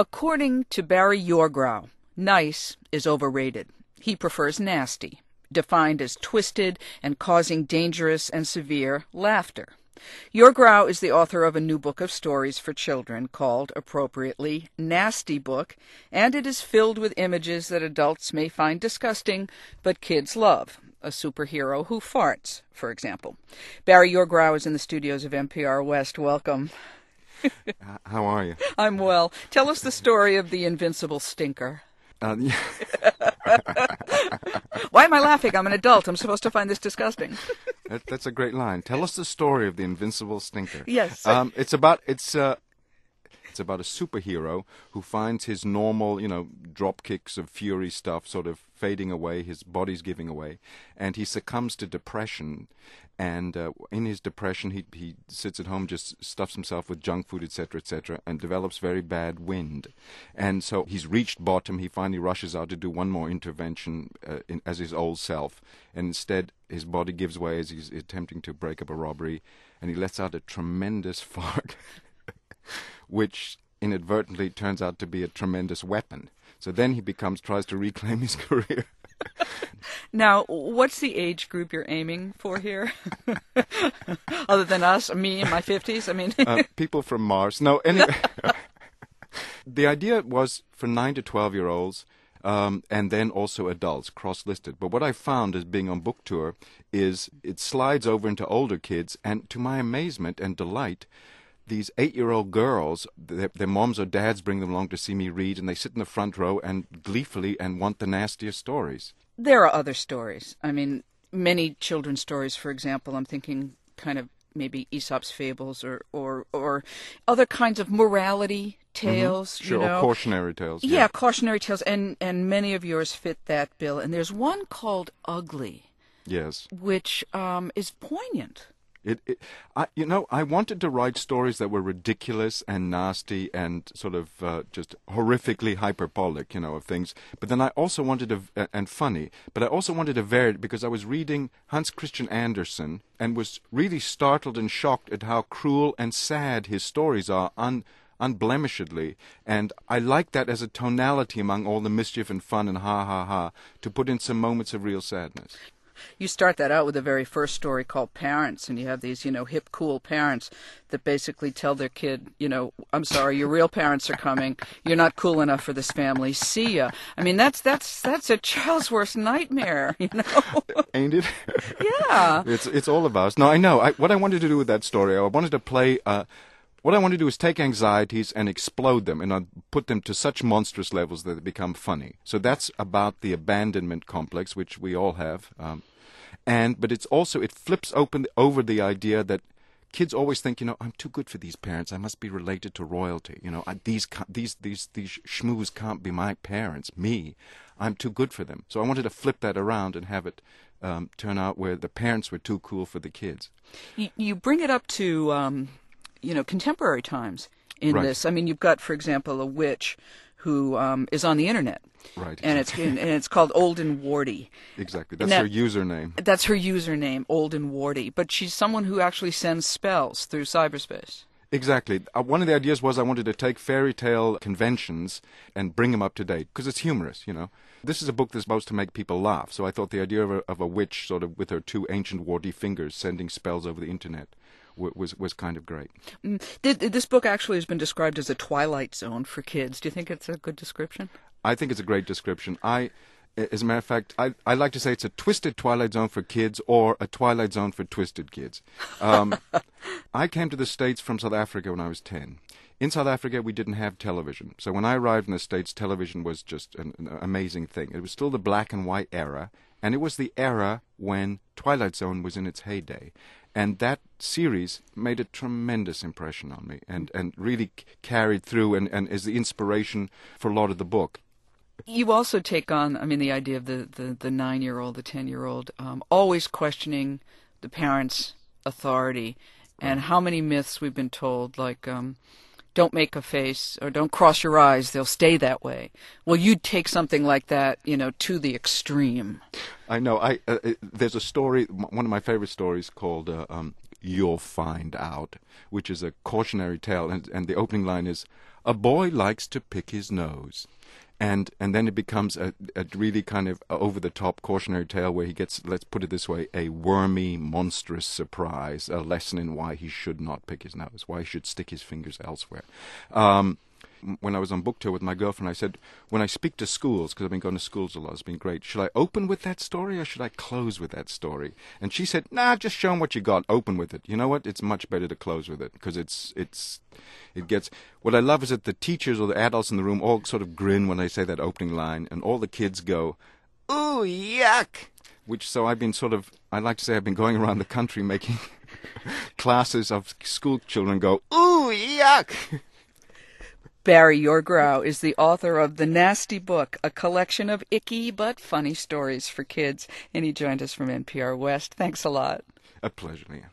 According to Barry Yorgrau, nice is overrated. He prefers nasty, defined as twisted and causing dangerous and severe laughter. Yorgrau is the author of a new book of stories for children called, appropriately, Nasty Book, and it is filled with images that adults may find disgusting, but kids love. A superhero who farts, for example. Barry Yorgrau is in the studios of NPR West. Welcome. How are you? I'm well. Tell us the story of the invincible stinker. Yeah. Why am I laughing? I'm an adult. I'm supposed to find this disgusting. That's a great line. Tell us the story of the invincible stinker. Yes. It's about a superhero who finds his normal, drop kicks of fury stuff sort of fading away, his body's giving away, and he succumbs to depression. And in his depression, he sits at home, just stuffs himself with junk food, etc., and develops very bad wind. And so he's reached bottom. He finally rushes out to do one more intervention as his old self. And instead, his body gives way as he's attempting to break up a robbery. And he lets out a tremendous fart, which inadvertently turns out to be a tremendous weapon. So then he tries to reclaim his career. Now, what's the age group you're aiming for here? Other than us, me in my 50s? I mean, people from Mars. No, anyway. The idea was for 9 to 12-year-olds, and then also adults, cross-listed. But what I found as being on book tour is it slides over into older kids, and to my amazement and delight, these 8-year-old girls, their moms or dads bring them along to see me read, and they sit in the front row and gleefully and want the nastiest stories. There are other stories. I mean, many children's stories, for example, I'm thinking kind of maybe Aesop's fables or other kinds of morality tales. Mm-hmm. Sure, or cautionary tales. Yeah, cautionary tales, and many of yours fit that bill. And there's one called Ugly. Yes. Which is poignant. I wanted to write stories that were ridiculous and nasty and sort of just horrifically hyperbolic, of things. But then I also wanted and funny. But I also wanted to vary it because I was reading Hans Christian Andersen and was really startled and shocked at how cruel and sad his stories are unblemishedly. And I like that as a tonality among all the mischief and fun and ha ha ha to put in some moments of real sadness. You start that out with the very first story called Parents, and you have these, hip, cool parents that basically tell their kid, I'm sorry, your real parents are coming. You're not cool enough for this family. See ya. I mean, that's a child's worst nightmare, Ain't it? Yeah. It's all of us. No, I know. What I wanted to do with that story, I wanted to play... What I want to do is take anxieties and explode them and put them to such monstrous levels that they become funny. So that's about the abandonment complex, which we all have. But it's also, it flips over the idea that kids always think, I'm too good for these parents. I must be related to royalty. These schmoos can't be my parents. Me. I'm too good for them. So I wanted to flip that around and have it turn out where the parents were too cool for the kids. You bring it up to... contemporary times in right. this. I mean, you've got, for example, a witch who is on the internet. Right. And it's called Old and Warty. Exactly. That's her username. That's her username, Old and Warty. But she's someone who actually sends spells through cyberspace. Exactly. One of the ideas was I wanted to take fairy tale conventions and bring them up to date, because it's humorous, This is a book that's supposed to make people laugh, so I thought the idea of a witch sort of with her two ancient warty fingers sending spells over the internet was kind of great. This book actually has been described as a Twilight Zone for kids. Do you think it's a good description? I think it's a great description. As a matter of fact, I like to say it's a twisted Twilight Zone for kids or a Twilight Zone for twisted kids. I came to the States from South Africa when I was 10. In South Africa, we didn't have television. So when I arrived in the States, television was just an amazing thing. It was still the black and white era, and it was the era when Twilight Zone was in its heyday. And that series made a tremendous impression on me and really carried through and is the inspiration for a lot of the book. You also take on, the idea of the 9-year-old, the 10-year-old, always questioning the parents' authority and how many myths we've been told, like don't make a face or don't cross your eyes, they'll stay that way. Well, you'd take something like that, to the extreme. I know. There's a story, one of my favorite stories called You'll Find Out, which is a cautionary tale, and the opening line is, A boy likes to pick his nose. And then it becomes a really kind of over-the-top cautionary tale where he gets, let's put it this way, a wormy, monstrous surprise, a lesson in why he should not pick his nose, why he should stick his fingers elsewhere. When I was on book tour with my girlfriend, I said, when I speak to schools, because I've been going to schools a lot, it's been great, should I open with that story or should I close with that story? And she said, nah, just show them what you got, open with it. You know what? It's much better to close with it, because it gets... What I love is that the teachers or the adults in the room all sort of grin when I say that opening line, and all the kids go, ooh, yuck! So I've been I like to say I've been going around the country making classes of school children go, ooh, yuck! Barry Yorgrau is the author of The Nasty Book, a collection of icky but funny stories for kids, and he joined us from NPR West. Thanks a lot. A pleasure, Leah.